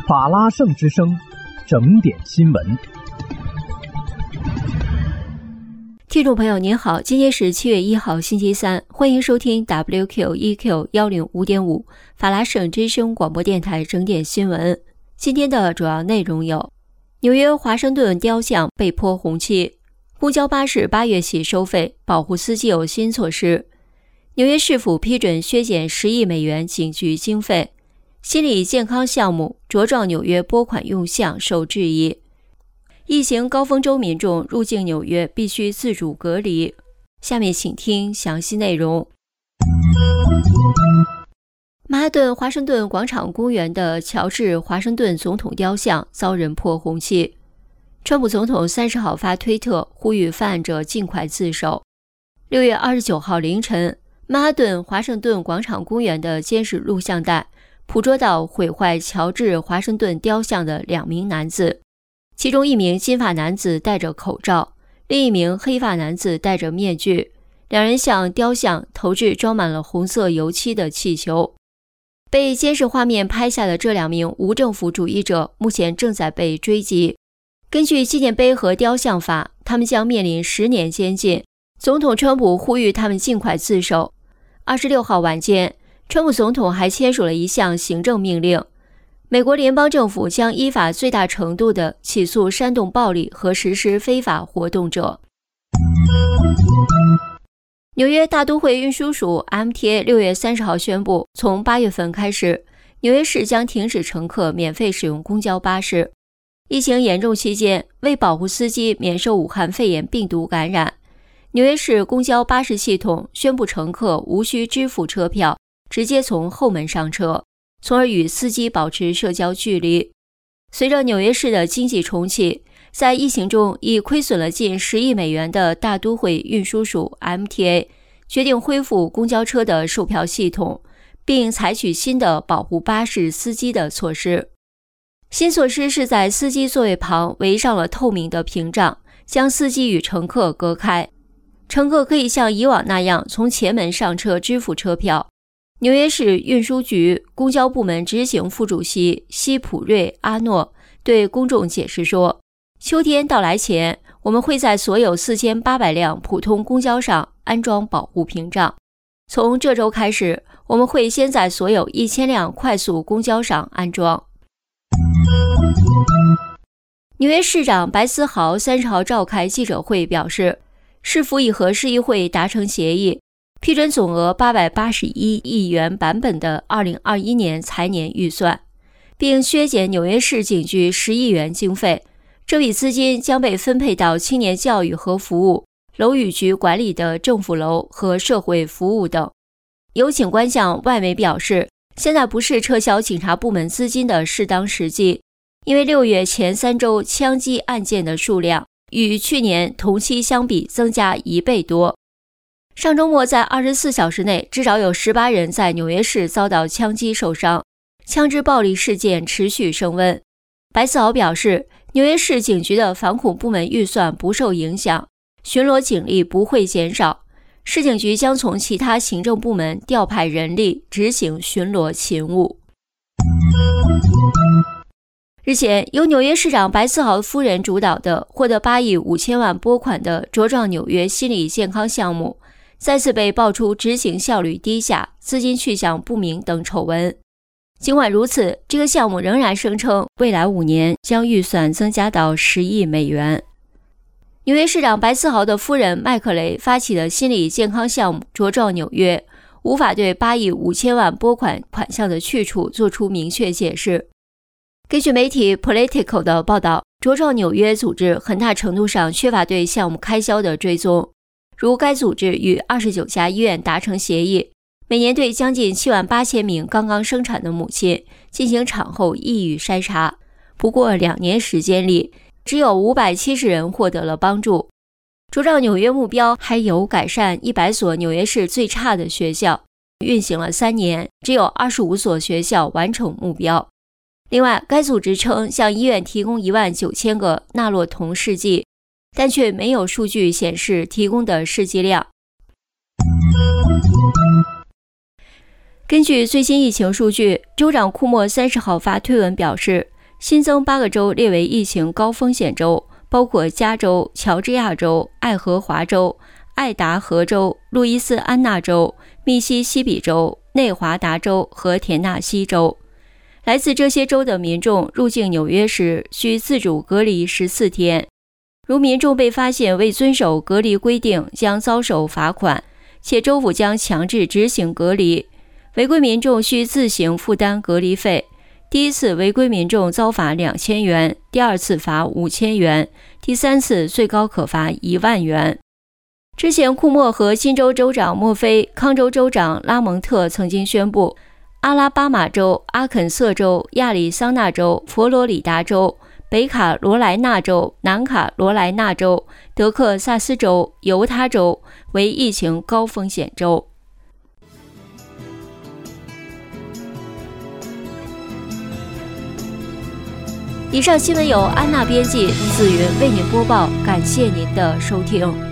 法拉盛之声，整点新闻。 听众朋友您好，今天是7月1号星期三，欢迎收听 WQEQ105.5 法拉盛之声广播电台整点新闻。今天的主要内容有：纽约华盛顿雕像被泼红漆，公交巴士8月起收费，保护司机有新措施；纽约市府批准削减10亿美元警局经费；心理健康项目茁壮纽约拨款用项受质疑；疫情高峰周民众入境纽约必须自主隔离。下面请听详细内容。曼哈顿华盛顿广场公园的乔治·华盛顿总统雕像遭人泼红漆。川普总统30号发推特呼吁犯案者尽快自首。6月29号凌晨，曼哈顿华盛顿广场公园的监视录像带捕捉到毁坏乔治·华盛顿雕像的2名男子，其中一名金发男子戴着口罩，另一名黑发男子戴着面具，两人向雕像投掷装满了红色油漆的气球。被监视画面拍下的这2名无政府主义者目前正在被追击。根据纪念碑和雕像法，他们将面临10年监禁。总统川普呼吁他们尽快自首。26号晚间，川普总统还签署了一项行政命令，美国联邦政府将依法最大程度地起诉煽动暴力和实施非法活动者。纽约大都会运输署 MTA 6月30号宣布，从8月份开始，纽约市将停止乘客免费使用公交巴士。疫情严重期间，为保护司机免受武汉肺炎病毒感染，纽约市公交巴士系统宣布乘客无需支付车票，直接从后门上车，从而与司机保持社交距离。随着纽约市的经济重启，在疫情中已亏损了近10亿美元的大都会运输署 MTA 决定恢复公交车的售票系统，并采取新的保护巴士司机的措施。新措施是在司机座位旁围上了透明的屏障，将司机与乘客隔开。乘客可以像以往那样从前门上车支付车票。纽约市运输局公交部门执行副主席西普瑞阿诺对公众解释说，秋天到来前，我们会在所有4800辆普通公交上安装保护屏障。从这周开始，我们会先在所有1000辆快速公交上安装。纽约市长白思豪30号召开记者会表示，市府已和市议会达成协议，批准总额881亿元版本的2021年财年预算，并削减纽约市警局10亿元经费。这笔资金将被分配到青年教育和服务、楼宇局管理的政府楼和社会服务等。有警官向外媒表示，现在不是撤销警察部门资金的适当时机，因为6月前3周枪击案件的数量与去年同期相比增加1倍多。上周末在24小时内，至少有18人在纽约市遭到枪击受伤，枪支暴力事件持续升温。白思豪表示，纽约市警局的反恐部门预算不受影响，巡逻警力不会减少，市警局将从其他行政部门调派人力执行巡逻勤务。日前，由纽约市长白思豪夫人主导的获得8亿5千万拨款的茁壮纽约心理健康项目，再次被爆出执行效率低下、资金去向不明等丑闻。尽管如此，这个项目仍然声称未来5年将预算增加到10亿美元。纽约市长白思豪的夫人麦克雷发起的心理健康项目茁壮纽约，无法对8亿5千万拨款款项的去处做出明确解释。根据媒体 Politico 的报道，茁壮纽约组织很大程度上缺乏对项目开销的追踪，如该组织与29家医院达成协议，每年对将近78000名刚刚生产的母亲进行产后抑郁筛查。不过2年时间里，只有570人获得了帮助。茁壮纽约目标还有改善100所纽约市最差的学校，运行了3年，只有25所学校完成目标。另外，该组织称向医院提供19000个纳洛酮试剂，但却没有数据显示提供的试剂量。根据最新疫情数据，州长库莫30号发推文表示， 新增8个州列为疫情高风险州，包括加州、乔治亚州、爱荷华州、爱达荷州、路易斯安那州、密西西比州、内华达州和田纳西州。来自这些州的民众入境纽约时需自主隔离14天，如民众被发现未遵守隔离规定，将遭受罚款，且州府将强制执行隔离。违规民众需自行负担隔离费，第一次违规民众遭罚2000元，第二次罚5000元，第三次最高可罚1万元。之前库莫和新州州长墨菲、康州州长拉蒙特曾经宣布，阿拉巴马州、阿肯色州、亚利桑那州、佛罗里达州、北卡罗来纳州、南卡罗来纳州、德克萨斯州、犹他州为疫情高风险州。以上新闻由安娜编辑，紫云为您播报，感谢您的收听。